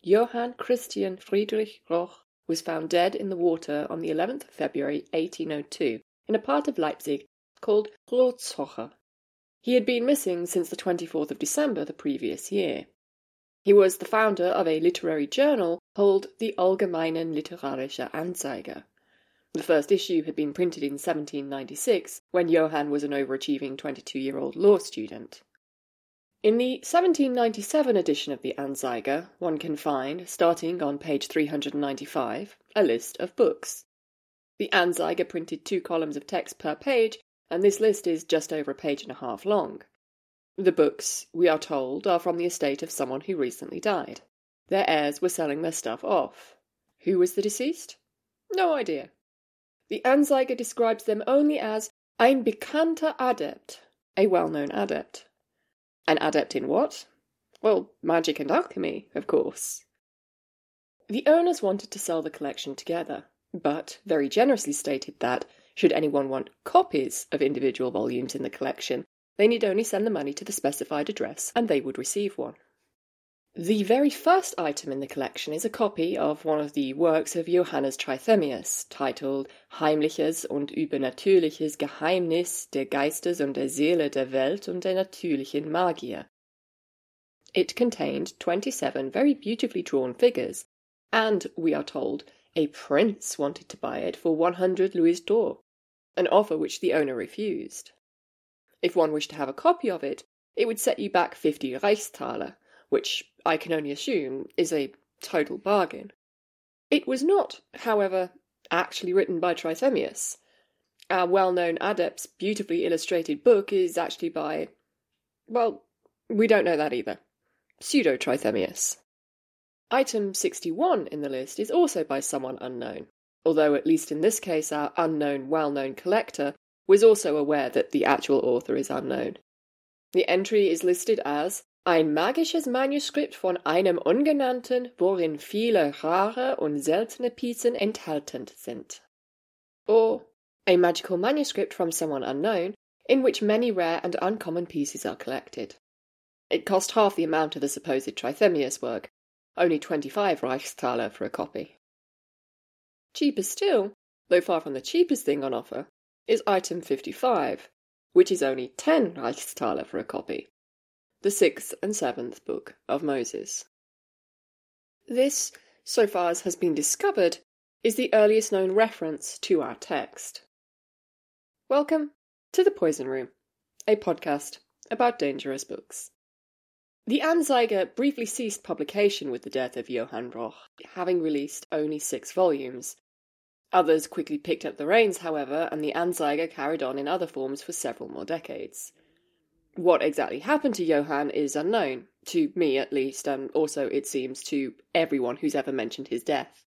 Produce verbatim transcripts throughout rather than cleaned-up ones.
Johann Christian Friedrich Roch was found dead in the water on the eleventh of February eighteen oh two in a part of Leipzig called Rotzhocher. He had been missing since the twenty-fourth of December the previous year. He was the founder of a literary journal called the Allgemeinen Literarischer Anzeiger. The first issue had been printed in seventeen ninety-six, when Johann was an overachieving twenty-two-year-old law student. In the seventeen ninety-seven edition of the Anzeiger, one can find, starting on page three hundred ninety-five, a list of books. The Anzeiger printed two columns of text per page, and this list is just over a page and a half long. The books, we are told, are from the estate of someone who recently died. Their heirs were selling their stuff off. Who was the deceased? No idea. The Anzeiger describes them only as ein bekannter Adept, a well-known adept. An adept in what? Well, magic and alchemy, of course. The owners wanted to sell the collection together, but very generously stated that, should anyone want copies of individual volumes in the collection, they need only send the money to the specified address and they would receive one. The very first item in the collection is a copy of one of the works of Johannes Trithemius, titled Heimliches und übernatürliches Geheimnis der Geistes und der Seele der Welt und der natürlichen Magier. It contained twenty-seven very beautifully drawn figures, and, we are told, a prince wanted to buy it for one hundred louis d'or, an offer which the owner refused. If one wished to have a copy of it, it would set you back fifty Reichsthaler, which I can only assume is a total bargain. It was not, however, actually written by Trithemius. Our well-known adept's beautifully illustrated book is actually by, well, we don't know that either. Pseudo-Trithemius. Item sixty-one in the list is also by someone unknown, although at least in this case our unknown well-known collector was also aware that the actual author is unknown. The entry is listed as Ein magisches Manuskript von einem Ungenannten, worin viele rare und seltene Piecen enthalten sind. Or, a magical manuscript from someone unknown, in which many rare and uncommon pieces are collected. It cost half the amount of the supposed Trithemius work, only twenty-five Reichsthaler for a copy. Cheaper still, though far from the cheapest thing on offer, is item fifty-five, which is only ten Reichsthaler for a copy. The sixth and seventh book of Moses. This, so far as has been discovered, is the earliest known reference to our text. Welcome to The Poison Room, a podcast about dangerous books. The Anzeiger briefly ceased publication with the death of Johann Roch, having released only six volumes. Others quickly picked up the reins, however, and the Anzeiger carried on in other forms for several more decades. What exactly happened to Johann is unknown, to me at least, and also, it seems, to everyone who's ever mentioned his death.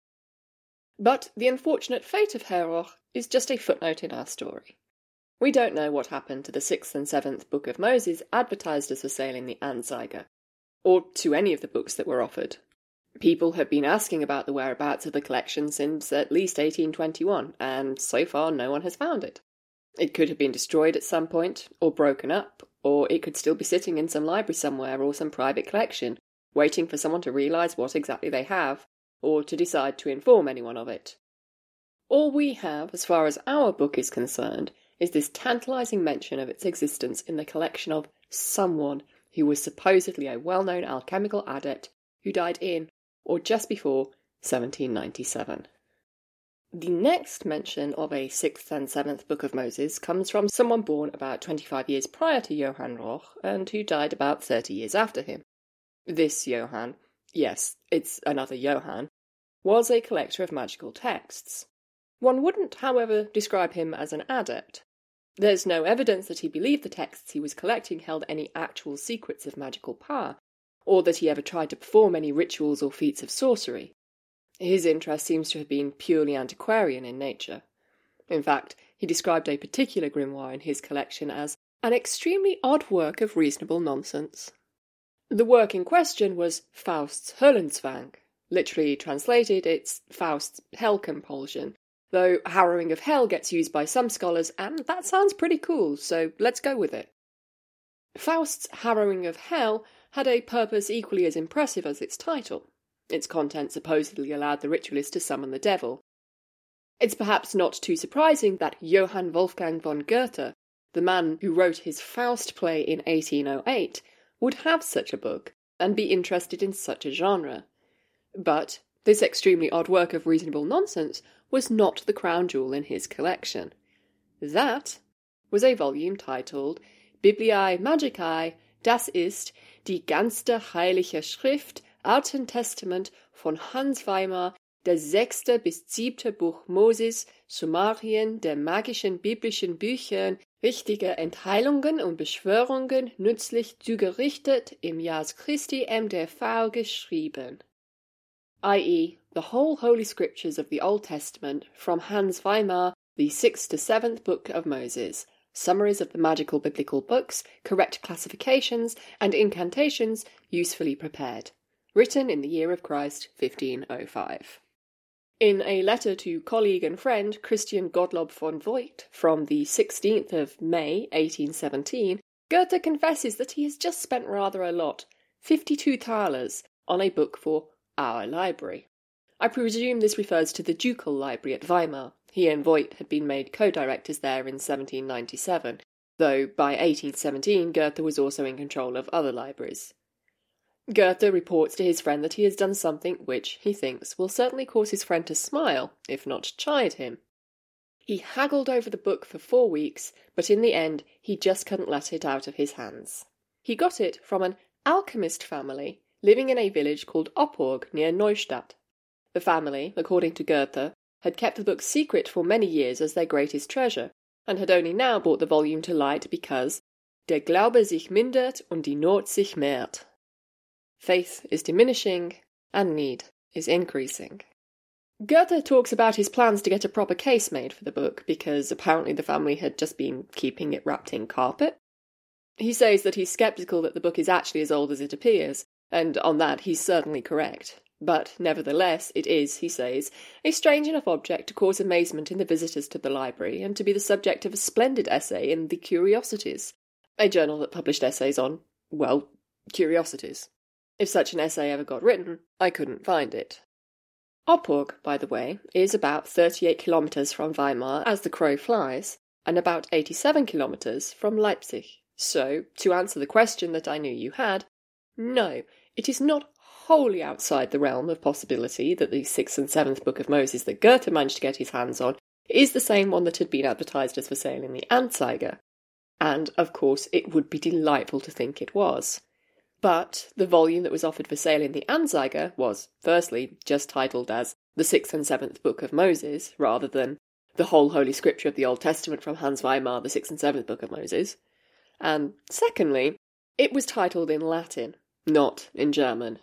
But the unfortunate fate of Herr Roch is just a footnote in our story. We don't know what happened to the sixth and seventh Book of Moses advertised as for sale in the Anzeiger, or to any of the books that were offered. People have been asking about the whereabouts of the collection since at least eighteen twenty-one, and so far no one has found it. It could have been destroyed at some point, or broken up, or it could still be sitting in some library somewhere or some private collection, waiting for someone to realise what exactly they have, or to decide to inform anyone of it. All we have, as far as our book is concerned, is this tantalising mention of its existence in the collection of someone who was supposedly a well-known alchemical adept who died in, or just before, seventeen ninety-seven. The next mention of a sixth and seventh Book of Moses comes from someone born about twenty-five years prior to Johann Roch, and who died about thirty years after him. This Johann, yes, it's another Johann, was a collector of magical texts. One wouldn't, however, describe him as an adept. There's no evidence that he believed the texts he was collecting held any actual secrets of magical power, or that he ever tried to perform any rituals or feats of sorcery. His interest seems to have been purely antiquarian in nature. In fact, he described a particular grimoire in his collection as an extremely odd work of reasonable nonsense. The work in question was Faust's Höllenzwang. Literally translated, it's Faust's hell compulsion, though Harrowing of Hell gets used by some scholars, and that sounds pretty cool, so let's go with it. Faust's Harrowing of Hell had a purpose equally as impressive as its title. Its content supposedly allowed the ritualist to summon the devil. It's perhaps not too surprising that Johann Wolfgang von Goethe, the man who wrote his Faust play in eighteen oh eight, would have such a book and be interested in such a genre. But this extremely odd work of reasonable nonsense was not the crown jewel in his collection. That was a volume titled Bibliae Magicae, das ist die ganze heilige Schrift, Alten Testament von Hans Weimar, das sechste bis siebte Buch Moses, Summarien der magischen biblischen Büchern, wichtige Entheilungen und Beschwörungen nützlich zugerichtet im Jahr Christi M D V geschrieben, that is, the whole Holy Scriptures of the Old Testament from Hans Weimar, the sixth to seventh Book of Moses, summaries of the magical biblical books, correct classifications, and incantations usefully prepared. Written in the year of Christ, fifteen oh five. In a letter to colleague and friend Christian Gottlob von Voigt from the sixteenth of May, eighteen seventeen, Goethe confesses that he has just spent rather a lot, fifty-two thalers, on a book for our library. I presume this refers to the Ducal Library at Weimar. He and Voigt had been made co-directors there in seventeen ninety-seven, though by eighteen seventeen Goethe was also in control of other libraries. Goethe reports to his friend that he has done something which, he thinks, will certainly cause his friend to smile, if not chide him. He haggled over the book for four weeks, but in the end he just couldn't let it out of his hands. He got it from an alchemist family living in a village called Oppurg near Neustadt. The family, according to Goethe, had kept the book secret for many years as their greatest treasure, and had only now brought the volume to light because der Glaube sich mindert und die Not sich mehrt. Faith is diminishing, and need is increasing. Goethe talks about his plans to get a proper case made for the book, because apparently the family had just been keeping it wrapped in carpet. He says that he's sceptical that the book is actually as old as it appears, and on that he's certainly correct. But nevertheless, it is, he says, a strange enough object to cause amazement in the visitors to the library, and to be the subject of a splendid essay in The Curiosities, a journal that published essays on, well, curiosities. If such an essay ever got written, I couldn't find it. Oppurg, by the way, is about thirty-eight kilometres from Weimar as the crow flies, and about eighty-seven kilometres from Leipzig. So, to answer the question that I knew you had, no, it is not wholly outside the realm of possibility that the sixth and seventh Book of Moses that Goethe managed to get his hands on is the same one that had been advertised as for sale in the Anzeiger. And, of course, it would be delightful to think it was. But the volume that was offered for sale in the Anzeiger was, firstly, just titled as The Sixth and Seventh Book of Moses, rather than The Whole Holy Scripture of the Old Testament from Hans Weimar, The Sixth and Seventh Book of Moses. And secondly, it was titled in Latin, not in German.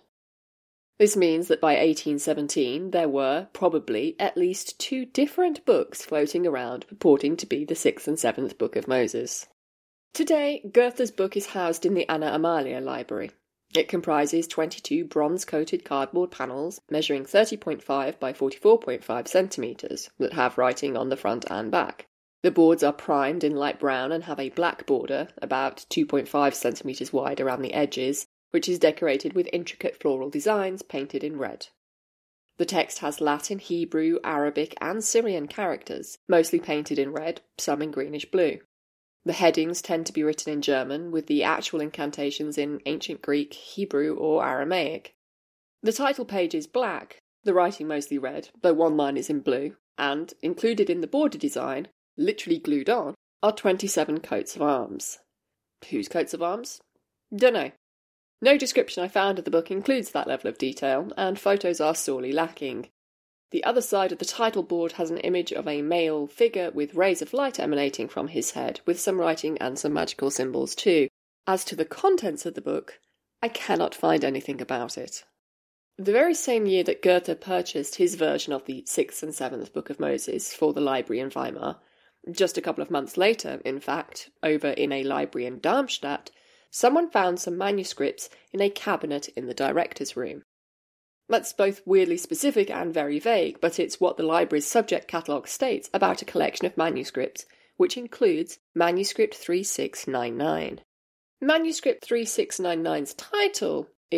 This means that by eighteen seventeen there were, probably, at least two different books floating around purporting to be the Sixth and Seventh Book of Moses. Today, Goethe's book is housed in the Anna Amalia Library. It comprises twenty-two bronze-coated cardboard panels measuring thirty point five by forty-four point five centimetres that have writing on the front and back. The boards are primed in light brown and have a black border, about two point five centimetres wide around the edges, which is decorated with intricate floral designs painted in red. The text has Latin, Hebrew, Arabic and Syrian characters, mostly painted in red, some in greenish-blue. The headings tend to be written in German, with the actual incantations in ancient Greek, Hebrew or Aramaic. The title page is black, the writing mostly red, though one line is in blue, and, included in the border design, literally glued on, are twenty-seven coats of arms. Whose coats of arms? Dunno. No description I found of the book includes that level of detail, and photos are sorely lacking. The other side of the title board has an image of a male figure with rays of light emanating from his head, with some writing and some magical symbols too. As to the contents of the book, I cannot find anything about it. The very same year that Goethe purchased his version of the Sixth and Seventh Book of Moses for the library in Weimar, just a couple of months later, in fact, over in a library in Darmstadt, someone found some manuscripts in a cabinet in the director's room. That's both weirdly specific and very vague, but it's what the library's subject catalogue states about a collection of manuscripts, which includes Manuscript thirty-six ninety-nine. Manuscript thirty-six ninety-nine's title is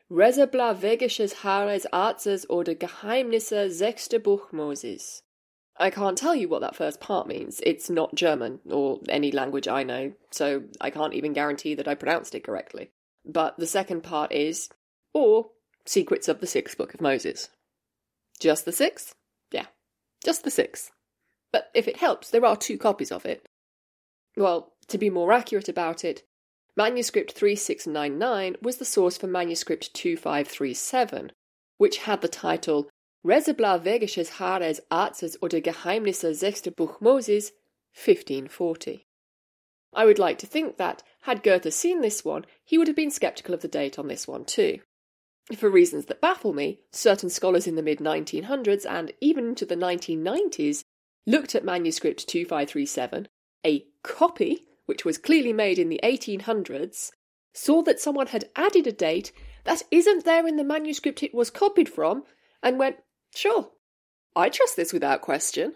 Reseblavegisches Haares Arztes oder Geheimnisse Sechste Buch Moses. I can't tell you what that first part means. It's not German, or any language I know, so I can't even guarantee that I pronounced it correctly. But the second part is, or Secrets of the Sixth Book of Moses. Just the sixth? Yeah, just the sixth. But if it helps, there are two copies of it. Well, to be more accurate about it, manuscript three six nine nine was the source for manuscript two five three seven, which had the title Reseblavegisches Haares Arztes oder Geheimnisse Sechste Buch Moses, fifteen forty. I would like to think that, had Goethe seen this one, he would have been sceptical of the date on this one too. For reasons that baffle me, certain scholars in the mid nineteen hundreds and even into the nineteen nineties looked at manuscript two five three seven, a copy, which was clearly made in the eighteen hundreds, saw that someone had added a date that isn't there in the manuscript it was copied from, and went, sure, I trust this without question.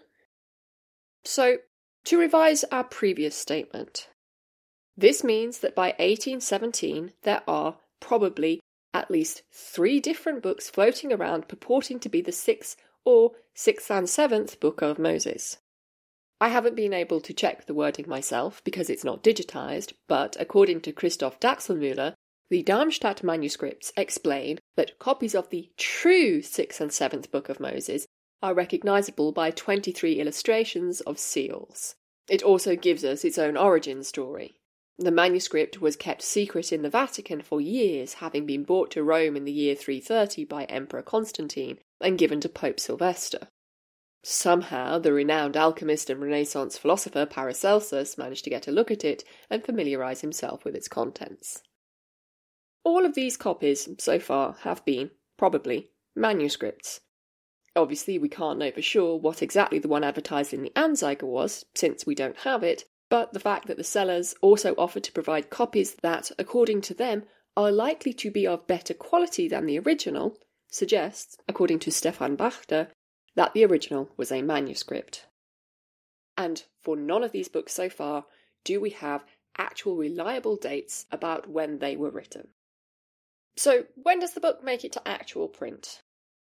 So, to revise our previous statement, this means that by eighteen seventeen there are, probably, at least three different books floating around purporting to be the sixth or sixth and seventh Book of Moses. I haven't been able to check the wording myself because it's not digitised, but according to Christoph Daxelmüller, the Darmstadt manuscripts explain that copies of the true sixth and seventh Book of Moses are recognisable by twenty-three illustrations of seals. It also gives us its own origin story. The manuscript was kept secret in the Vatican for years, having been brought to Rome in the year three thirty by Emperor Constantine and given to Pope Sylvester. Somehow, the renowned alchemist and Renaissance philosopher Paracelsus managed to get a look at it and familiarise himself with its contents. All of these copies, so far, have been, probably, manuscripts. Obviously, we can't know for sure what exactly the one advertised in the Anzeiger was, since we don't have it, but the fact that the sellers also offered to provide copies that, according to them, are likely to be of better quality than the original, suggests, according to Stefan Bachter, that the original was a manuscript. And for none of these books so far do we have actual reliable dates about when they were written. So, when does the book make it to actual print?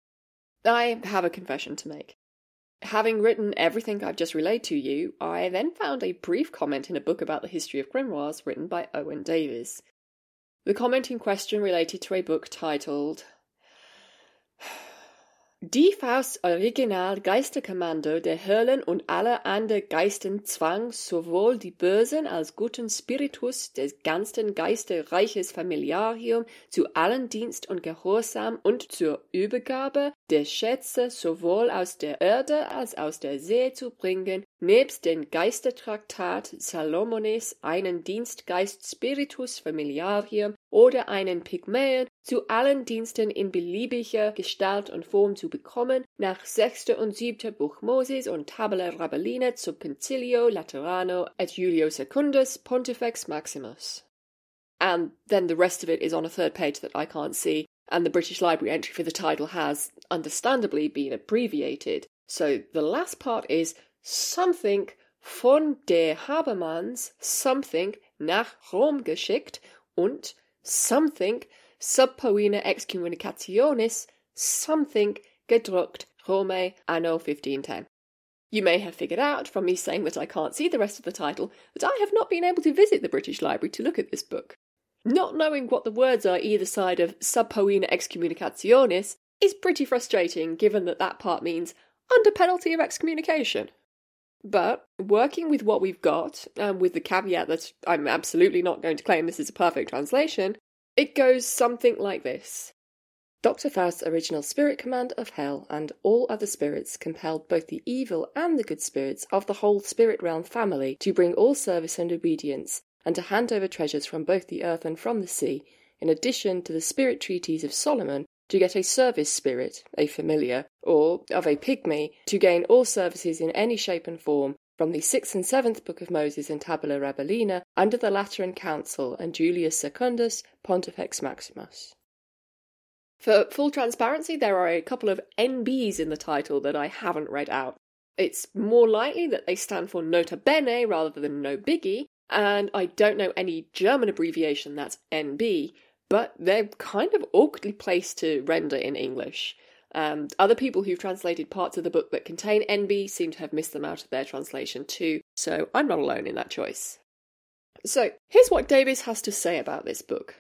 I have a confession to make. Having written everything I've just relayed to you, I then found a brief comment in a book about the history of grimoires written by Owen Davies. The comment in question related to a book titled Die Faust Original Geisterkommando der Höhlen und aller andere Geisten zwang sowohl die bösen als guten Spiritus des ganzen Geisterreiches Familiarium zu allen Dienst und Gehorsam und zur Übergabe der Schätze sowohl aus der Erde als aus der See zu bringen, nebst den Geistertraktat Salomones einen Dienstgeist Spiritus Familiarium oder einen Pygmäen zu allen Diensten in beliebiger Gestalt und Form zu bekommen, nach sechster und siebter Buch Moses und Tabula Rabelina zum Concilio Laterano et Julio Secundus Pontifex Maximus. And then the rest of it is on a third page that I can't see, and the British Library entry for the title has, understandably, been abbreviated. So the last part is something von der Habermanns something nach Rom geschickt und something sub povina excommunicationis something gedruckt Rome anno fifteen ten. You may have figured out from me saying that I can't see the rest of the title that I have not been able to visit the British Library to look at this book. Not knowing what the words are either side of sub povina excommunicationis is pretty frustrating given that that part means under penalty of excommunication. But, working with what we've got, and with the caveat that I'm absolutely not going to claim this is a perfect translation, it goes something like this. Doctor Faust's original spirit command of hell and all other spirits compelled both the evil and the good spirits of the whole spirit realm family to bring all service and obedience, and to hand over treasures from both the earth and from the sea, in addition to the spirit treaties of Solomon, to get a service spirit, a familiar, or of a pygmy, to gain all services in any shape and form, from the sixth and seventh Book of Moses and Tabula Rabelina, under the Lateran Council and Julius Secundus, Pontifex Maximus. For full transparency, there are a couple of N Bs in the title that I haven't read out. It's more likely that they stand for Nota Bene rather than No Biggie, and I don't know any German abbreviation that's N B, but they're kind of awkwardly placed to render in English. Um, other people who've translated parts of the book that contain N B seem to have missed them out of their translation too, so I'm not alone in that choice. So, here's what Davies has to say about this book.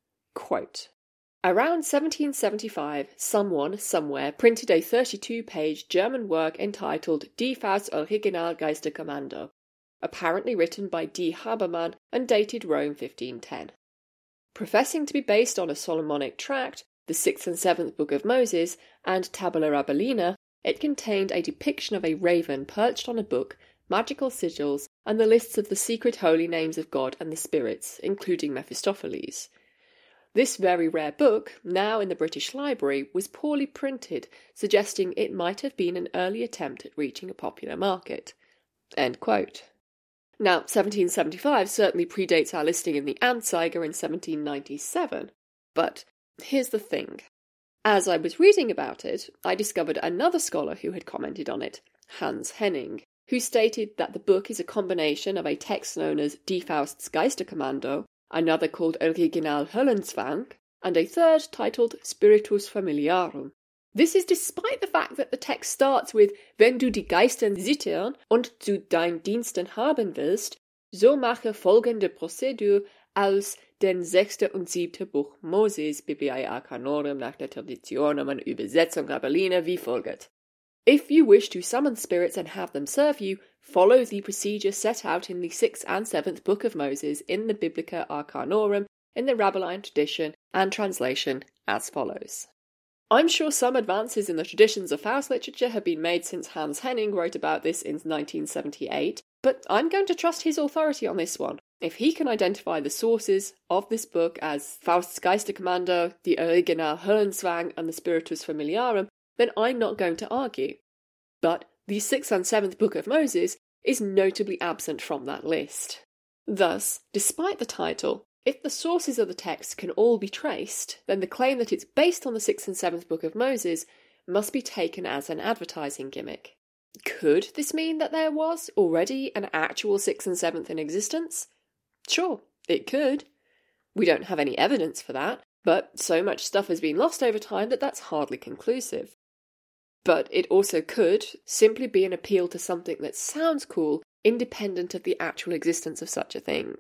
Quote, "Around seventeen seventy-five, someone, somewhere, printed a thirty-two page German work entitled Die Faust Original Geisterkommando, apparently written by D. Habermann and dated Rome fifteen ten. Professing to be based on a Solomonic tract, the sixth and seventh Book of Moses, and Tabula Rabelina, it contained a depiction of a raven perched on a book, magical sigils, and the lists of the secret holy names of God and the spirits, including Mephistopheles. This very rare book, now in the British Library, was poorly printed, suggesting it might have been an early attempt at reaching a popular market." End quote. Now, seventeen seventy-five certainly predates our listing in the Anzeiger in seventeen ninety-seven, but here's the thing. As I was reading about it, I discovered another scholar who had commented on it, Hans Henning, who stated that the book is a combination of a text known as Die Faust's Geisterkommando, another called Original Höllenzwang, and a third titled Spiritus Familiarum. This is despite the fact that the text starts with "Wenn du die Geistern zittern und zu dein Diensten haben willst, so mache folgende Prozedur als den sechste und siebte Buch Moses Bibliae Arcanorum nach der Traditionem und Übersetzung Rabelina wie folgt. If you wish to summon spirits and have them serve you, follow the procedure set out in the sixth and seventh Book of Moses in the Biblica Arcanorum in the Rabelline tradition and translation as follows." I'm sure some advances in the traditions of Faust literature have been made since Hans Henning wrote about this in nineteen seventy-eight, but I'm going to trust his authority on this one. If he can identify the sources of this book as Faust's Geisterkommando, the Original Höllenzwang, and the Spiritus Familiarum, then I'm not going to argue. But the sixth and seventh Book of Moses is notably absent from that list. Thus, despite the title, if the sources of the text can all be traced, then the claim that it's based on the sixth and seventh Book of Moses must be taken as an advertising gimmick. Could this mean that there was already an actual sixth and seventh in existence? Sure, it could. We don't have any evidence for that, but so much stuff has been lost over time that that's hardly conclusive. But it also could simply be an appeal to something that sounds cool, independent of the actual existence of such a thing.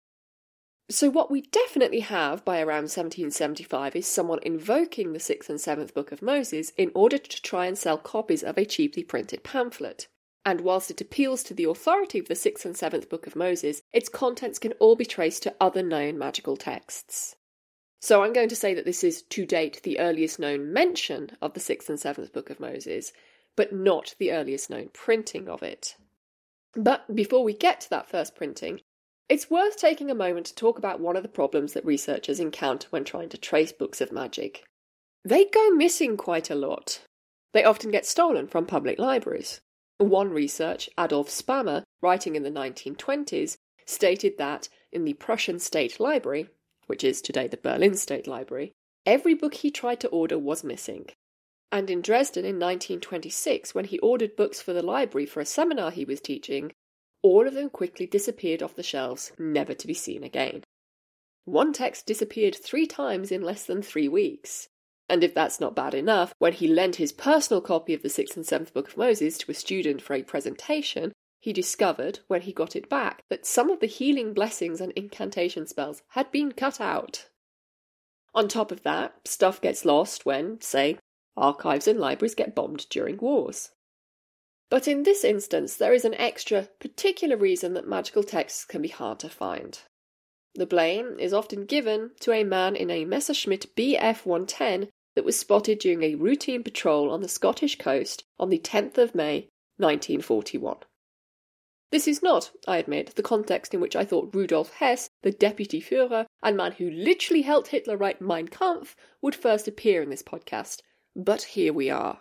So what we definitely have by around seventeen seventy-five is someone invoking the sixth and seventh Book of Moses in order to try and sell copies of a cheaply printed pamphlet. And whilst it appeals to the authority of the sixth and seventh Book of Moses, its contents can all be traced to other known magical texts. So I'm going to say that this is, to date, the earliest known mention of the sixth and seventh Book of Moses, but not the earliest known printing of it. But before we get to that first printing, it's worth taking a moment to talk about one of the problems that researchers encounter when trying to trace books of magic. They go missing quite a lot. They often get stolen from public libraries. One researcher, Adolf Spammer, writing in the nineteen twenties, stated that in the Prussian State Library, which is today the Berlin State Library, every book he tried to order was missing. And in Dresden in nineteen twenty-six, when he ordered books for the library for a seminar he was teaching, all of them quickly disappeared off the shelves, never to be seen again. One text disappeared three times in less than three weeks. And if that's not bad enough, when he lent his personal copy of the sixth and seventh Book of Moses to a student for a presentation, he discovered, when he got it back, that some of the healing blessings and incantation spells had been cut out. On top of that, stuff gets lost when, say, archives and libraries get bombed during wars. But in this instance, there is an extra, particular reason that magical texts can be hard to find. The blame is often given to a man in a Messerschmitt B F one ten that was spotted during a routine patrol on the Scottish coast on the tenth of May, nineteen forty-one. This is not, I admit, the context in which I thought Rudolf Hess, the Deputy Führer, and man who literally helped Hitler write Mein Kampf, would first appear in this podcast, but here we are.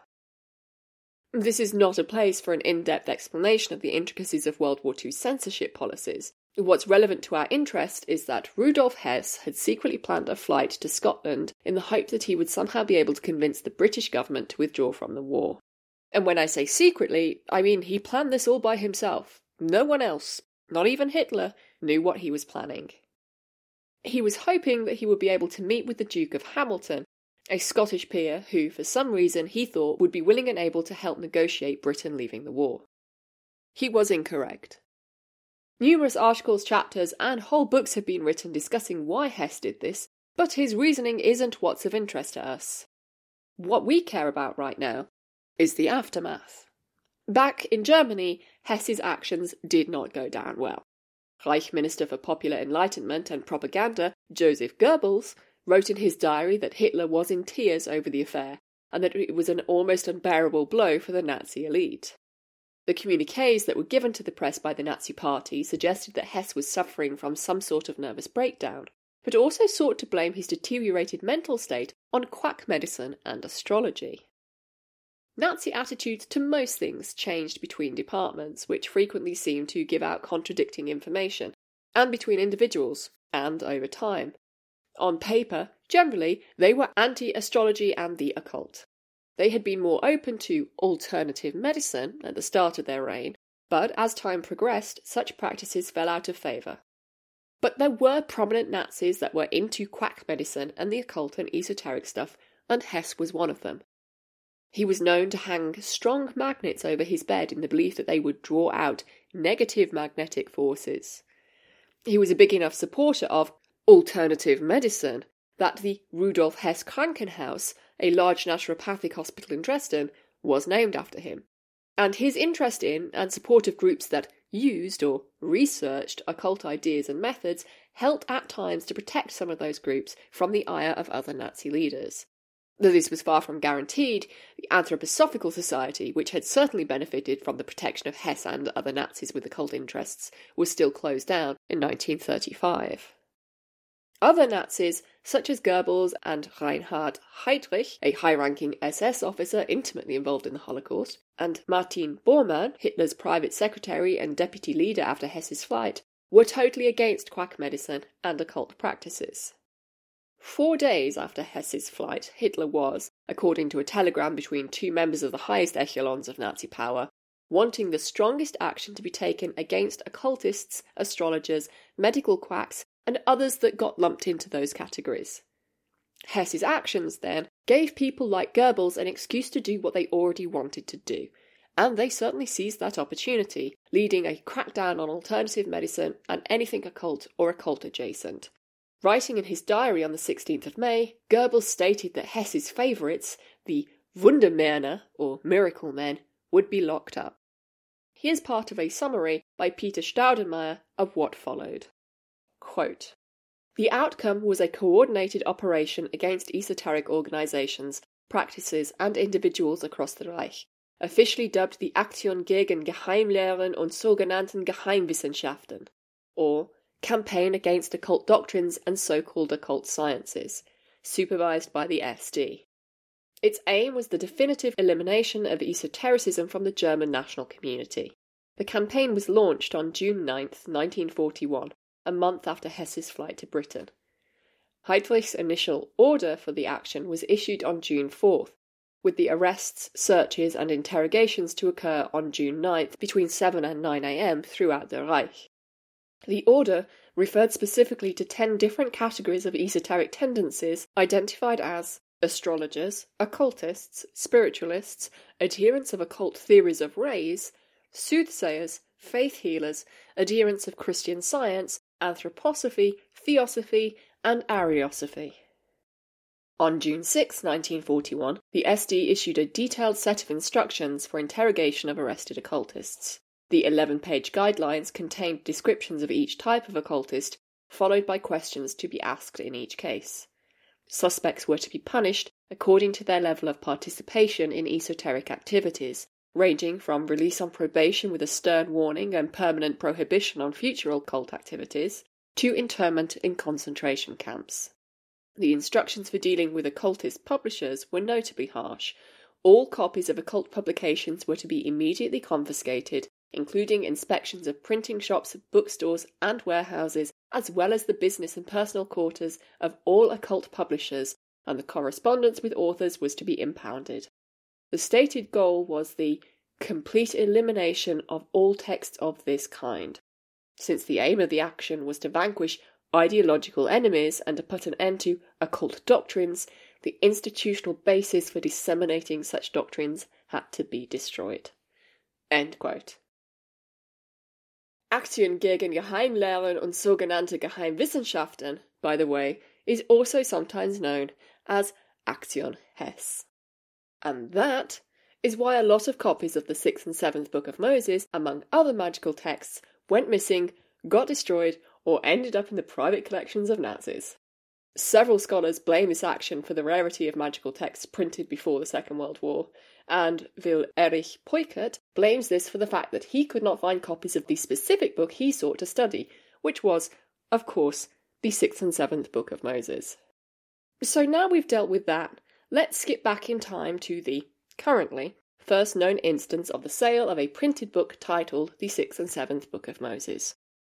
This is not a place for an in-depth explanation of the intricacies of World War Two censorship policies. What's relevant to our interest is that Rudolf Hess had secretly planned a flight to Scotland in the hope that he would somehow be able to convince the British government to withdraw from the war. And when I say secretly, I mean he planned this all by himself. No one else, not even Hitler, knew what he was planning. He was hoping that he would be able to meet with the Duke of Hamilton, a Scottish peer who, for some reason, he thought would be willing and able to help negotiate Britain leaving the war. He was incorrect. Numerous articles, chapters, and whole books have been written discussing why Hess did this, but his reasoning isn't what's of interest to us. What we care about right now is the aftermath. Back in Germany, Hess's actions did not go down well. Reich Minister for Popular Enlightenment and Propaganda, Joseph Goebbels, wrote in his diary that Hitler was in tears over the affair, and that it was an almost unbearable blow for the Nazi elite. The communiques that were given to the press by the Nazi Party suggested that Hess was suffering from some sort of nervous breakdown, but also sought to blame his deteriorated mental state on quack medicine and astrology. Nazi attitudes to most things changed between departments, which frequently seemed to give out contradicting information, and between individuals, and over time. On paper, generally, they were anti-astrology and the occult. They had been more open to alternative medicine at the start of their reign, but as time progressed, such practices fell out of favour. But there were prominent Nazis that were into quack medicine and the occult and esoteric stuff, and Hess was one of them. He was known to hang strong magnets over his bed in the belief that they would draw out negative magnetic forces. He was a big enough supporter of alternative medicine that the Rudolf Hess Krankenhaus, a large naturopathic hospital in Dresden, was named after him. And his interest in and support of groups that used or researched occult ideas and methods helped at times to protect some of those groups from the ire of other Nazi leaders. Though this was far from guaranteed, the Anthroposophical Society, which had certainly benefited from the protection of Hess and other Nazis with occult interests, was still closed down in nineteen thirty-five. Other Nazis, such as Goebbels and Reinhard Heydrich, a high-ranking S S officer intimately involved in the Holocaust, and Martin Bormann, Hitler's private secretary and deputy leader after Hess's flight, were totally against quack medicine and occult practices. Four days after Hess's flight, Hitler was, according to a telegram between two members of the highest echelons of Nazi power, wanting the strongest action to be taken against occultists, astrologers, medical quacks, and others that got lumped into those categories. Hess's actions, then, gave people like Goebbels an excuse to do what they already wanted to do, and they certainly seized that opportunity, leading a crackdown on alternative medicine and anything occult or occult adjacent. Writing in his diary on the sixteenth of May, Goebbels stated that Hess's favourites, the Wundermänner, or miracle men, would be locked up. Here's part of a summary by Peter Staudenmeier of what followed. Quote, "The outcome was a coordinated operation against esoteric organisations, practices and individuals across the Reich, officially dubbed the Aktion gegen Geheimlehren und sogenannten Geheimwissenschaften, or Campaign Against Occult Doctrines and So-Called Occult Sciences, supervised by the S D. Its aim was the definitive elimination of esotericism from the German national community. The campaign was launched on June ninth, nineteen forty-one, a month after Hess's flight to Britain. Heydrich's initial order for the action was issued on June fourth, with the arrests, searches and interrogations to occur on June ninth between seven and nine a m throughout the Reich. The order referred specifically to ten different categories of esoteric tendencies identified as astrologers, occultists, spiritualists, adherents of occult theories of rays, soothsayers, faith healers, adherents of Christian Science, anthroposophy, theosophy, and Ariosophy. On June sixth, nineteen forty-one, the S D issued a detailed set of instructions for interrogation of arrested occultists. The eleven-page guidelines contained descriptions of each type of occultist, followed by questions to be asked in each case. Suspects were to be punished according to their level of participation in esoteric activities, ranging from release on probation with a stern warning and permanent prohibition on future occult activities, to internment in concentration camps. The instructions for dealing with occultist publishers were notably harsh. All copies of occult publications were to be immediately confiscated, including inspections of printing shops, bookstores and warehouses, as well as the business and personal quarters of all occult publishers, and the correspondence with authors was to be impounded. The stated goal was the complete elimination of all texts of this kind. Since the aim of the action was to vanquish ideological enemies and to put an end to occult doctrines, the institutional basis for disseminating such doctrines had to be destroyed. End quote. Aktien gegen Geheimlehren und sogenannte Geheimwissenschaften, by the way, is also sometimes known as Aktion Hess. And that is why a lot of copies of the sixth and seventh Book of Moses, among other magical texts, went missing, got destroyed, or ended up in the private collections of Nazis. Several scholars blame this action for the rarity of magical texts printed before the Second World War, and Will Erich Peukert blames this for the fact that he could not find copies of the specific book he sought to study, which was, of course, the sixth and seventh Book of Moses. So now we've dealt with that, let's skip back in time to the, currently, first known instance of the sale of a printed book titled the sixth and seventh Book of Moses.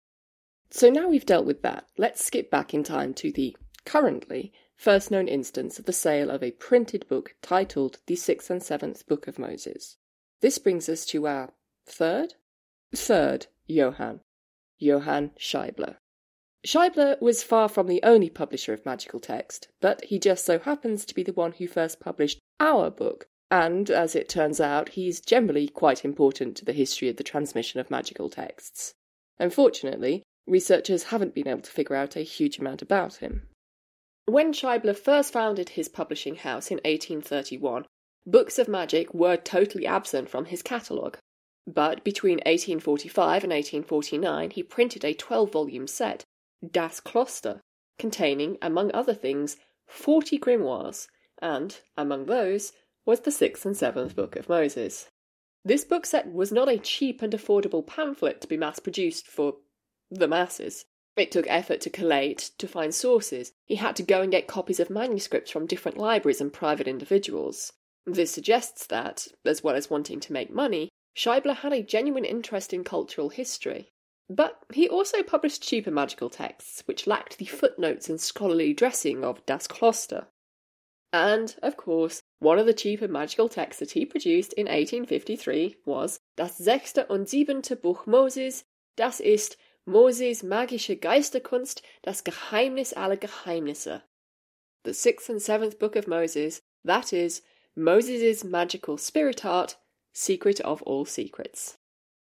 So now we've dealt with that, let's skip back in time to the, currently, first known instance of the sale of a printed book titled the sixth and seventh Book of Moses. This brings us to our third? Third Johann. Johann Scheibler. Scheibler was far from the only publisher of magical text, but he just so happens to be the one who first published our book, and, as it turns out, he's generally quite important to the history of the transmission of magical texts. Unfortunately, researchers haven't been able to figure out a huge amount about him. When Scheibler first founded his publishing house in eighteen thirty-one, books of magic were totally absent from his catalogue. But between eighteen forty-five and eighteen forty-nine, he printed a twelve-volume set, Das Kloster, containing, among other things, forty grimoires, and, among those, was the sixth and seventh Book of Moses. This book set was not a cheap and affordable pamphlet to be mass-produced for the masses. It took effort to collate, to find sources. He had to go and get copies of manuscripts from different libraries and private individuals. This suggests that, as well as wanting to make money, Scheibler had a genuine interest in cultural history. But he also published cheaper magical texts, which lacked the footnotes and scholarly dressing of Das Kloster. And, of course, one of the cheaper magical texts that he produced in eighteen fifty-three was Das sechste und siebente Buch Moses, das ist Moses' magische Geisterkunst, das Geheimnis aller Geheimnisse. The sixth and seventh Book of Moses, that is, Moses' magical spirit art, secret of all secrets.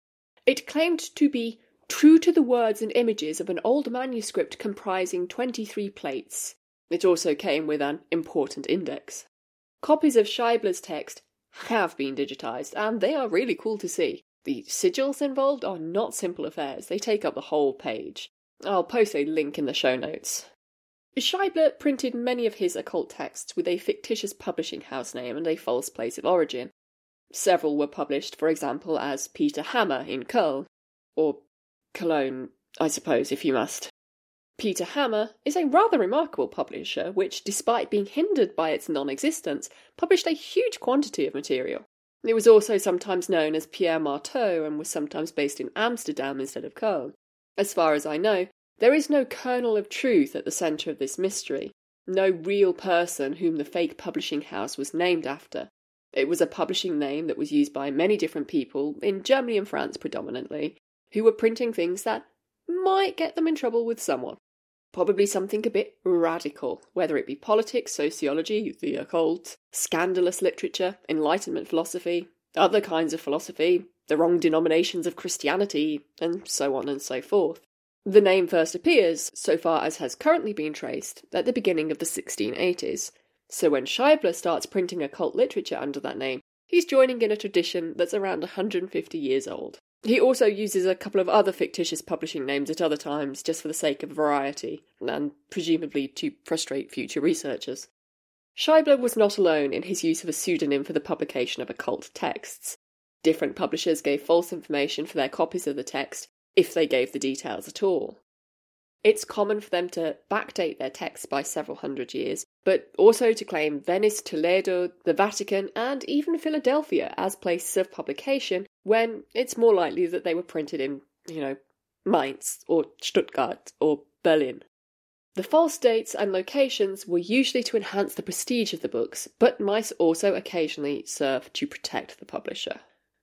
It claimed to be true to the words and images of an old manuscript comprising twenty-three plates. It also came with an important index. Copies of Scheibler's text have been digitized, and they are really cool to see. The sigils involved are not simple affairs, they take up the whole page. I'll post a link in the show notes. Scheibler printed many of his occult texts with a fictitious publishing house name and a false place of origin. Several were published, for example, as Peter Hammer in Köln, or Cologne, I suppose, if you must. Peter Hammer is a rather remarkable publisher which, despite being hindered by its non-existence, published a huge quantity of material. It was also sometimes known as Pierre Marteau and was sometimes based in Amsterdam instead of Köln. As far as I know, there is no kernel of truth at the centre of this mystery, no real person whom the fake publishing house was named after. It was a publishing name that was used by many different people, in Germany and France predominantly, who were printing things that might get them in trouble with someone. Probably something a bit radical, whether it be politics, sociology, the occult, scandalous literature, Enlightenment philosophy, other kinds of philosophy, the wrong denominations of Christianity, and so on and so forth. The name first appears, so far as has currently been traced, at the beginning of the sixteen eighties. So when Scheibler starts printing occult literature under that name, he's joining in a tradition that's around one hundred fifty years old. He also uses a couple of other fictitious publishing names at other times, just for the sake of variety, and presumably to frustrate future researchers. Scheibler was not alone in his use of a pseudonym for the publication of occult texts. Different publishers gave false information for their copies of the text, if they gave the details at all. It's common for them to backdate their texts by several hundred years, but also to claim Venice, Toledo, the Vatican, and even Philadelphia as places of publication, when it's more likely that they were printed in, you know, Mainz, or Stuttgart, or Berlin. The false dates and locations were usually to enhance the prestige of the books, but might also occasionally serve to protect the publisher.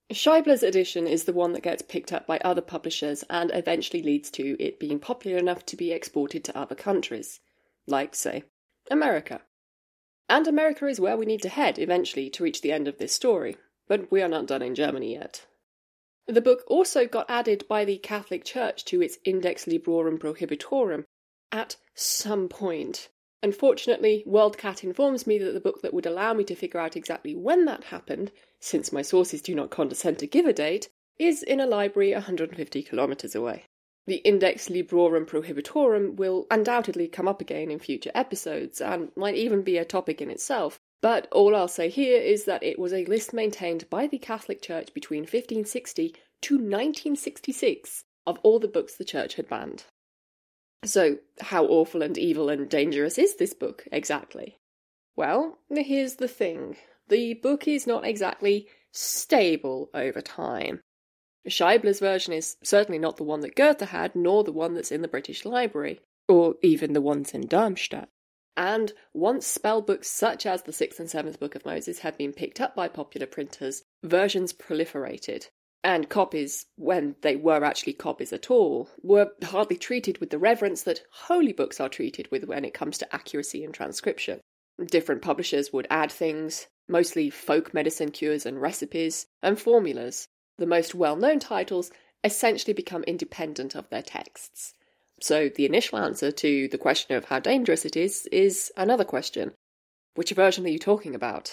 Scheibler's edition is the one that gets picked up by other publishers and eventually leads to it being popular enough to be exported to other countries, like, say, America. And America is where we need to head eventually to reach the end of this story, but we are not done in Germany yet. The book also got added by the Catholic Church to its Index Librorum Prohibitorum at some point. Unfortunately, WorldCat informs me that the book that would allow me to figure out exactly when that happened, since my sources do not condescend to give a date, is in a library one hundred fifty kilometres away. The Index Librorum Prohibitorum will undoubtedly come up again in future episodes, and might even be a topic in itself, but all I'll say here is that it was a list maintained by the Catholic Church between fifteen sixty to nineteen sixty-six of all the books the Church had banned. So, how awful and evil and dangerous is this book, exactly? Well, here's the thing. The book is not exactly stable over time. Scheibler's version is certainly not the one that Goethe had, nor the one that's in the British Library, or even the ones in Darmstadt. And once spell books such as the Sixth and Seventh Book of Moses had been picked up by popular printers, versions proliferated. And copies, when they were actually copies at all, were hardly treated with the reverence that holy books are treated with when it comes to accuracy and transcription. Different publishers would add things, mostly folk medicine cures and recipes, and formulas. The most well-known titles essentially become independent of their texts. So the initial answer to the question of how dangerous it is, is another question. Which version are you talking about?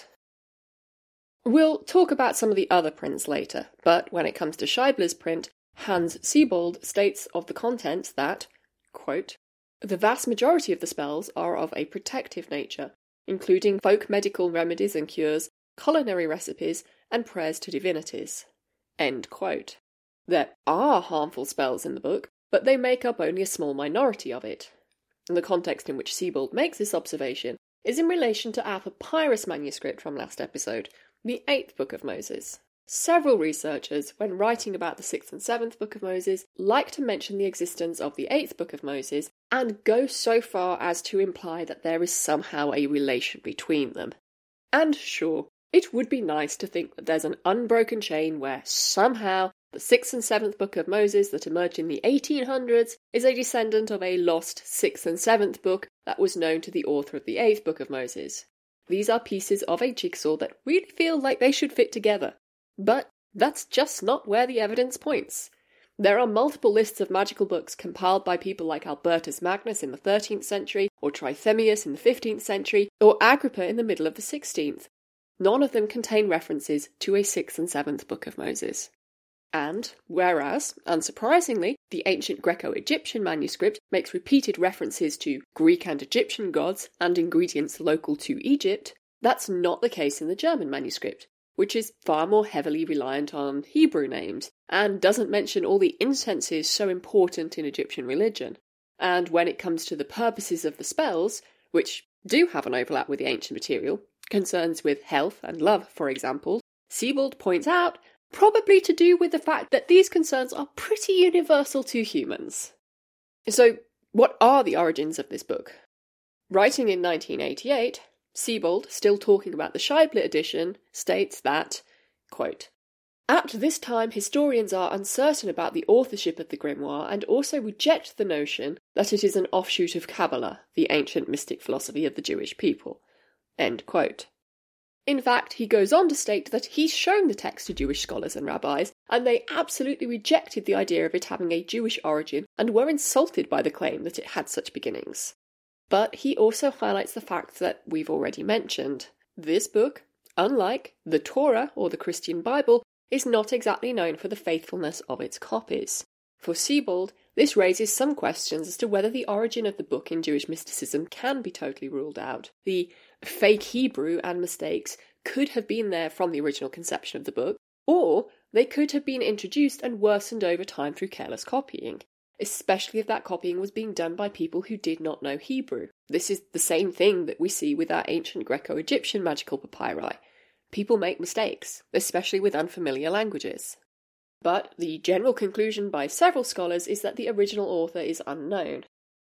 We'll talk about some of the other prints later, but when it comes to Scheibler's print, Hans Siebold states of the contents that, quote, "The vast majority of the spells are of a protective nature, including folk medical remedies and cures, culinary recipes, and prayers to divinities." End quote. There are harmful spells in the book, but they make up only a small minority of it. And the context in which Siebold makes this observation is in relation to our papyrus manuscript from last episode, the Eighth Book of Moses. Several researchers, when writing about the Sixth and Seventh Book of Moses, like to mention the existence of the Eighth Book of Moses and go so far as to imply that there is somehow a relation between them. And sure, it would be nice to think that there's an unbroken chain where somehow the Sixth and Seventh Book of Moses that emerged in the eighteen hundreds is a descendant of a lost Sixth and Seventh Book that was known to the author of the Eighth Book of Moses. These are pieces of a jigsaw that really feel like they should fit together. But that's just not where the evidence points. There are multiple lists of magical books compiled by people like Albertus Magnus in the thirteenth century, or Trithemius in the fifteenth century, or Agrippa in the middle of the sixteenth. None of them contain references to a Sixth and Seventh Book of Moses. And, whereas, unsurprisingly, the ancient Greco-Egyptian manuscript makes repeated references to Greek and Egyptian gods and ingredients local to Egypt, that's not the case in the German manuscript, which is far more heavily reliant on Hebrew names, and doesn't mention all the incenses so important in Egyptian religion. And when it comes to the purposes of the spells, which do have an overlap with the ancient material, concerns with health and love, for example, Siebold points out probably to do with the fact that these concerns are pretty universal to humans. So, what are the origins of this book? Writing in nineteen eighty-eight, Siebold, still talking about the Scheibler edition, states that, quote, "At this time historians are uncertain about the authorship of the grimoire and also reject the notion that it is an offshoot of Kabbalah, the ancient mystic philosophy of the Jewish people." End quote. In fact, he goes on to state that he's shown the text to Jewish scholars and rabbis, and they absolutely rejected the idea of it having a Jewish origin and were insulted by the claim that it had such beginnings. But he also highlights the fact that we've already mentioned. This book, unlike the Torah or the Christian Bible, is not exactly known for the faithfulness of its copies. For Siebold, this raises some questions as to whether the origin of the book in Jewish mysticism can be totally ruled out. The fake Hebrew and mistakes could have been there from the original conception of the book, or they could have been introduced and worsened over time through careless copying, especially if that copying was being done by people who did not know Hebrew. This is the same thing that we see with our ancient Greco-Egyptian magical papyri. People make mistakes, especially with unfamiliar languages. But the general conclusion by several scholars is that the original author is unknown.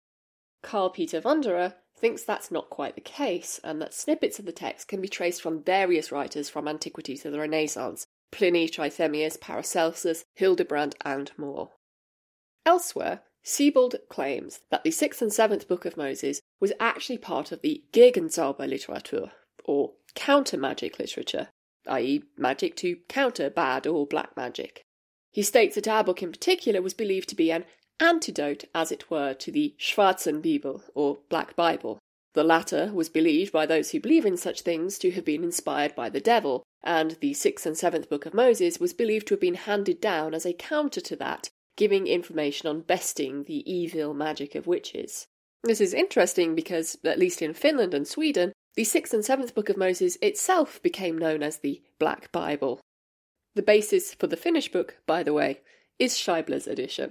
Karl Peter Wanderer thinks that's not quite the case, and that snippets of the text can be traced from various writers from antiquity to the Renaissance, Pliny, Trithemius, Paracelsus, Hildebrand, and more. Elsewhere, Siebold claims that the sixth and seventh Book of Moses was actually part of the Gegenzauberliteratur, or counter-magic literature, that is magic to counter bad or black magic. He states that our book in particular was believed to be an antidote, as it were, to the Schwarzen Bibel, or Black Bible. The latter was believed by those who believe in such things to have been inspired by the devil, and the sixth and seventh Book of Moses was believed to have been handed down as a counter to that, giving information on besting the evil magic of witches. This is interesting because, at least in Finland and Sweden, the sixth and seventh Book of Moses itself became known as the Black Bible. The basis for the Finnish book, by the way, is Scheibler's edition.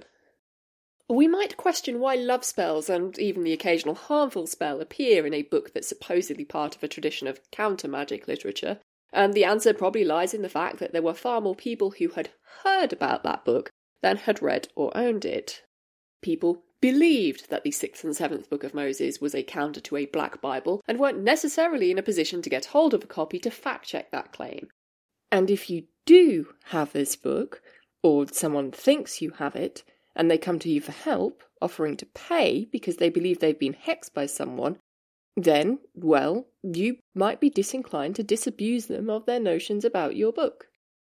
We might question why love spells and even the occasional harmful spell appear in a book that's supposedly part of a tradition of counter-magic literature, and the answer probably lies in the fact that there were far more people who had heard about that book than had read or owned it. People believed that the sixth and seventh Book of Moses was a counter to a Black Bible and weren't necessarily in a position to get hold of a copy to fact-check that claim. And if you do have this book, or someone thinks you have it, and they come to you for help, offering to pay because they believe they've been hexed by someone, then, well, you might be disinclined to disabuse them of their notions about your book.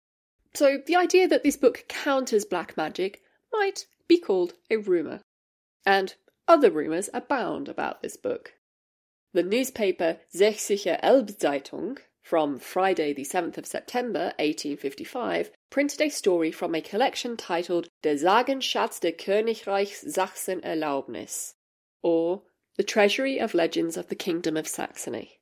So the idea that this book counters black magic might be called a rumour. And other rumours abound about this book. The newspaper Sächsische Elbzeitung, from Friday the seventh of September eighteen fifty-five, printed a story from a collection titled Der Sagenschatz des Königreichs Sachsen-Erlaubnis, or The Treasury of Legends of the Kingdom of Saxony.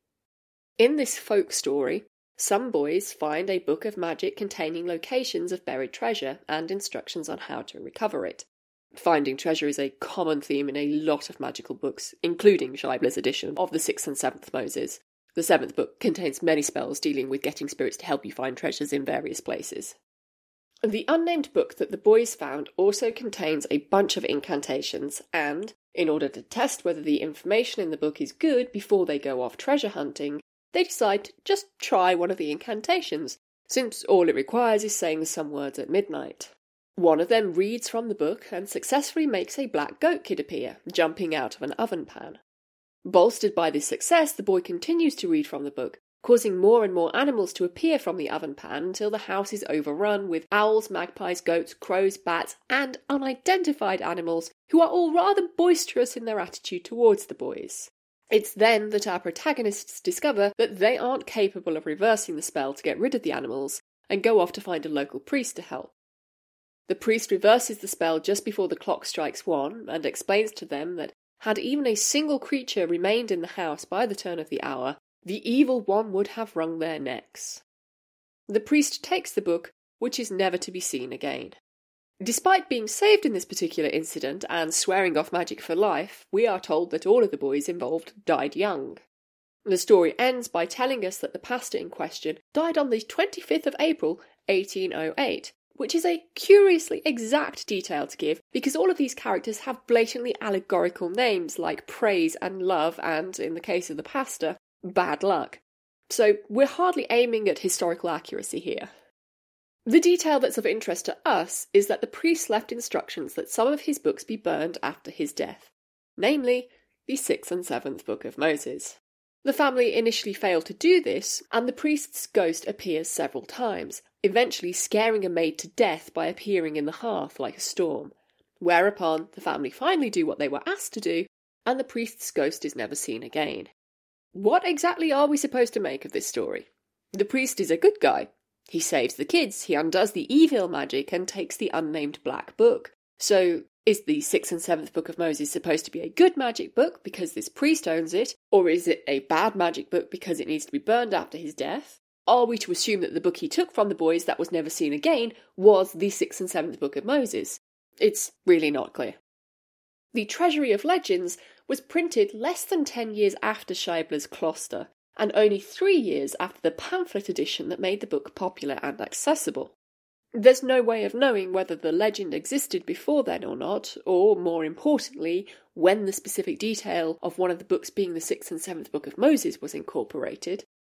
In this folk story, some boys find a book of magic containing locations of buried treasure and instructions on how to recover it. Finding treasure is a common theme in a lot of magical books, including Scheibler's edition of the sixth and seventh Moses. The seventh book contains many spells dealing with getting spirits to help you find treasures in various places. The unnamed book that the boys found also contains a bunch of incantations, and, in order to test whether the information in the book is good before they go off treasure hunting, they decide to just try one of the incantations, since all it requires is saying some words at midnight. One of them reads from the book and successfully makes a black goat kid appear, jumping out of an oven pan. Bolstered by this success, the boy continues to read from the book, causing more and more animals to appear from the oven pan until the house is overrun with owls, magpies, goats, crows, bats, and unidentified animals who are all rather boisterous in their attitude towards the boys. It's then that our protagonists discover that they aren't capable of reversing the spell to get rid of the animals, and go off to find a local priest to help. The priest reverses the spell just before the clock strikes one, and explains to them that had even a single creature remained in the house by the turn of the hour, the evil one would have wrung their necks. The priest takes the book, which is never to be seen again. Despite being saved in this particular incident and swearing off magic for life, we are told that all of the boys involved died young. The story ends by telling us that the pastor in question died on the twenty-fifth of April, eighteen oh eight, which is a curiously exact detail to give because all of these characters have blatantly allegorical names like praise and love and, in the case of the pastor, bad luck. So we're hardly aiming at historical accuracy here. The detail that's of interest to us is that the priest left instructions that some of his books be burned after his death, namely the sixth and seventh Book of Moses. The family initially failed to do this, and the priest's ghost appears several times, eventually scaring a maid to death by appearing in the hearth like a storm, whereupon the family finally do what they were asked to do, and the priest's ghost is never seen again. What exactly are we supposed to make of this story? The priest is a good guy. He saves the kids, he undoes the evil magic, and takes the unnamed black book. So, is the sixth and seventh Book of Moses supposed to be a good magic book because this priest owns it, or is it a bad magic book because it needs to be burned after his death? Are we to assume that the book he took from the boys that was never seen again was the sixth and seventh Book of Moses? It's really not clear. The Treasury of Legends was printed less than ten years after Scheibler's Kloster, and only three years after the pamphlet edition that made the book popular and accessible. There's no way of knowing whether the legend existed before then or not, or, more importantly, when the specific detail of one of the books being the sixth and seventh Book of Moses was incorporated,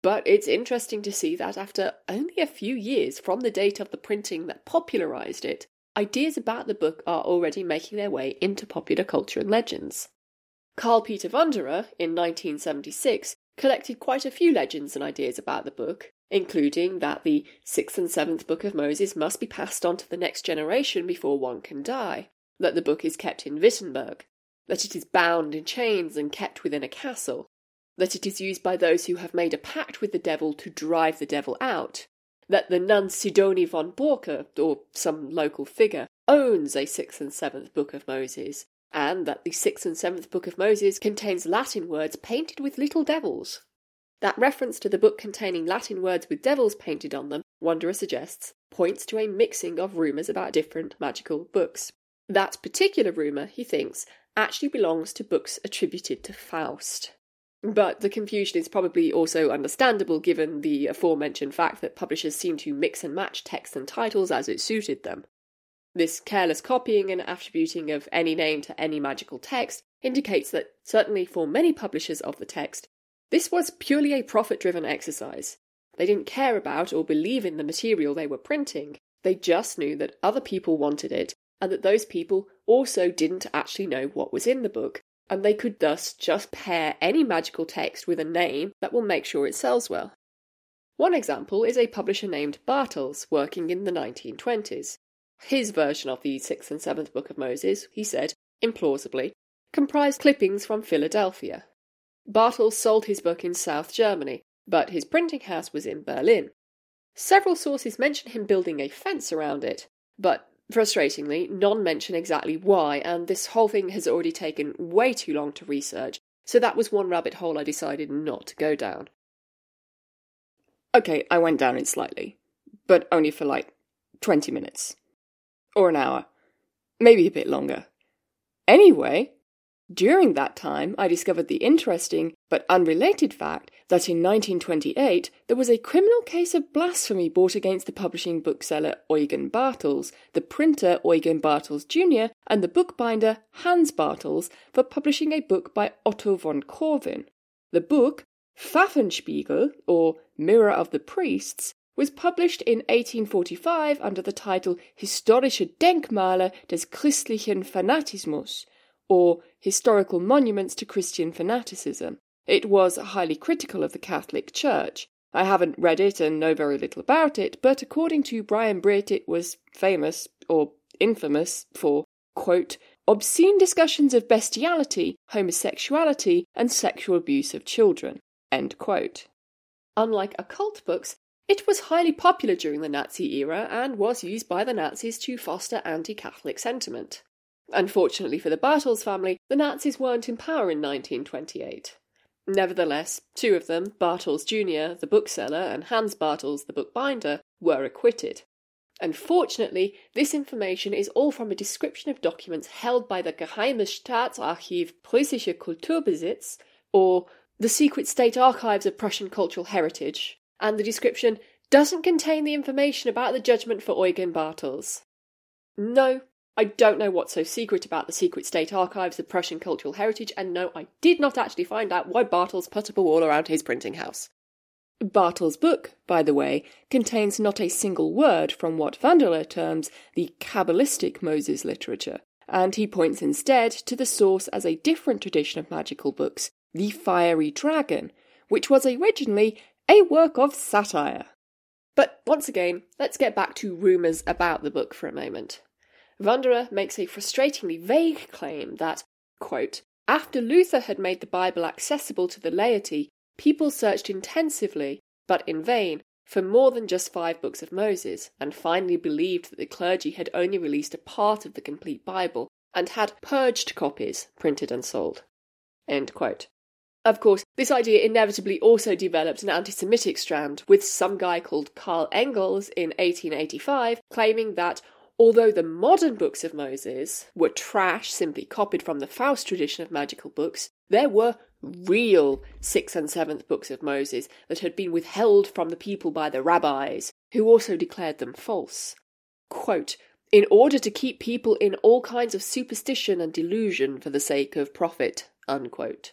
But it's interesting to see that after only a few years from the date of the printing that popularised it, ideas about the book are already making their way into popular culture and legends. Karl Peter Wanderer, in nineteen seventy-six, collected quite a few legends and ideas about the book, including that the sixth and seventh Book of Moses must be passed on to the next generation before one can die, that the book is kept in Wittenberg, that it is bound in chains and kept within a castle, that it is used by those who have made a pact with the devil to drive the devil out, that the nun Sidoni von Borke, or some local figure, owns a sixth and seventh Book of Moses, and that the sixth and seventh Book of Moses contains Latin words painted with little devils. That reference to the book containing Latin words with devils painted on them, Wanderer suggests, points to a mixing of rumours about different magical books. That particular rumour, he thinks, actually belongs to books attributed to Faust. But the confusion is probably also understandable given the aforementioned fact that publishers seem to mix and match text and titles as it suited them. This careless copying and attributing of any name to any magical text indicates that, certainly for many publishers of the text, this was purely a profit-driven exercise. They didn't care about or believe in the material they were printing, they just knew that other people wanted it, and that those people also didn't actually know what was in the book, and they could thus just pair any magical text with a name that will make sure it sells well. One example is a publisher named Bartels, working in the nineteen twenties. His version of the sixth and seventh Book of Moses, he said, implausibly, comprised clippings from Philadelphia. Bartels sold his book in South Germany, but his printing house was in Berlin. Several sources mention him building a fence around it, but frustratingly, none mention exactly why, and this whole thing has already taken way too long to research, so that was one rabbit hole I decided not to go down. Okay, I went down it slightly, but only for like twenty minutes. Or an hour. Maybe a bit longer. Anyway, during that time I discovered the interesting but unrelated fact that in nineteen twenty-eight there was a criminal case of blasphemy brought against the publishing bookseller Eugen Bartels, the printer Eugen Bartels Junior, and the bookbinder Hans Bartels for publishing a book by Otto von Corvin. The book, Pfaffenspiegel, or Mirror of the Priests, was published in eighteen forty-five under the title Historische Denkmale des christlichen Fanatismus, or Historical Monuments to Christian Fanaticism. It was highly critical of the Catholic Church. I haven't read it and know very little about it, but according to Brian Britt it was famous, or infamous, for, quote, obscene discussions of bestiality, homosexuality, and sexual abuse of children, end quote. Unlike occult books, it was highly popular during the Nazi era and was used by the Nazis to foster anti-Catholic sentiment. Unfortunately for the Bartels family, the Nazis weren't in power in nineteen twenty-eight. Nevertheless, two of them, Bartels Junior, the bookseller, and Hans Bartels, the bookbinder, were acquitted. Unfortunately, this information is all from a description of documents held by the Geheimes Staatsarchiv Preußischer Kulturbesitz, or the Secret State Archives of Prussian Cultural Heritage, and the description doesn't contain the information about the judgment for Eugen Bartels. No, I don't know what's so secret about the Secret State Archives of Prussian Cultural Heritage, and no, I did not actually find out why Bartels put up a wall around his printing house. Bartels' book, by the way, contains not a single word from what Wanderer terms the Kabbalistic Moses literature, and he points instead to the source as a different tradition of magical books, the Fiery Dragon, which was originally a work of satire. But once again, let's get back to rumours about the book for a moment. Wanderer makes a frustratingly vague claim that, quote, after Luther had made the Bible accessible to the laity, people searched intensively, but in vain, for more than just five books of Moses, and finally believed that the clergy had only released a part of the complete Bible, and had purged copies printed and sold. End quote. Of course, this idea inevitably also developed an anti-Semitic strand, with some guy called Karl Engels in eighteen eighty-five claiming that although the modern books of Moses were trash simply copied from the Faust tradition of magical books, there were real sixth and seventh books of Moses that had been withheld from the people by the rabbis, who also declared them false. Quote, in order to keep people in all kinds of superstition and delusion for the sake of profit, unquote.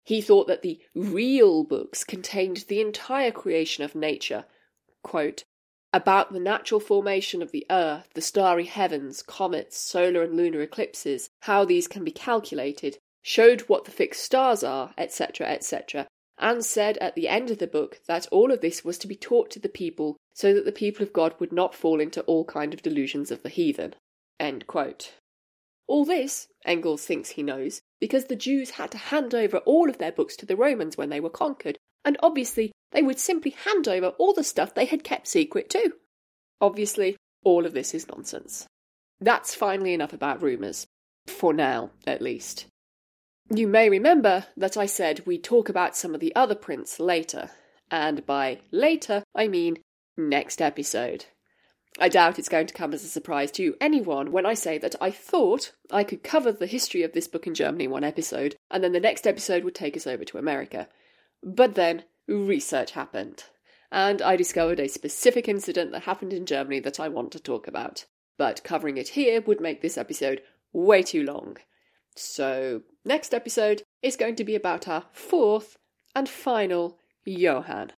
He thought that the real books contained the entire creation of nature, quote, about the natural formation of the earth, the starry heavens, comets, solar and lunar eclipses, how these can be calculated, showed what the fixed stars are, et cetera, et cetera, and said at the end of the book that all of this was to be taught to the people so that the people of God would not fall into all kind of delusions of the heathen. End quote. All this, Engels thinks he knows, because the Jews had to hand over all of their books to the Romans when they were conquered, and obviously they would simply hand over all the stuff they had kept secret too. Obviously, all of this is nonsense. That's finally enough about rumours. For now, at least. You may remember that I said we'd talk about some of the other prints later, and by later I mean next episode. I doubt it's going to come as a surprise to anyone when I say that I thought I could cover the history of this book in Germany in one episode, and then the next episode would take us over to America. But then, research happened, and I discovered a specific incident that happened in Germany that I want to talk about. But covering it here would make this episode way too long. So, next episode is going to be about our fourth and final Johann.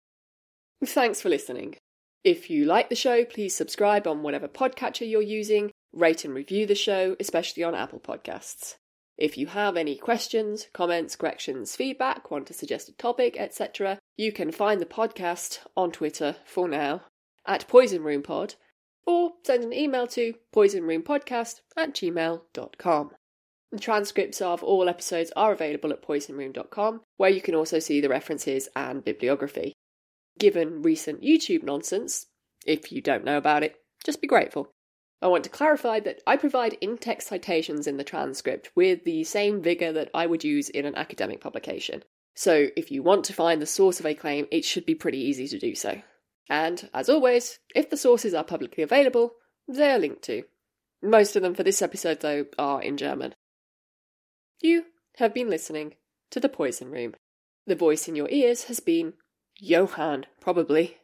Thanks for listening. If you like the show, please subscribe on whatever podcatcher you're using, rate and review the show, especially on Apple Podcasts. If you have any questions, comments, corrections, feedback, want to suggest a topic, et cetera, you can find the podcast on Twitter, for now, at Poison Room Pod, or send an email to poisonroompodcast at gmail dot com. The transcripts of all episodes are available at poison room dot com, where you can also see the references and bibliography. Given recent YouTube nonsense, if you don't know about it, just be grateful. I want to clarify that I provide in-text citations in the transcript with the same vigour that I would use in an academic publication. So if you want to find the source of a claim, it should be pretty easy to do so. And, as always, if the sources are publicly available, they are linked to. Most of them for this episode, though, are in German. You have been listening to The Poison Room. The voice in your ears has been Johann, probably.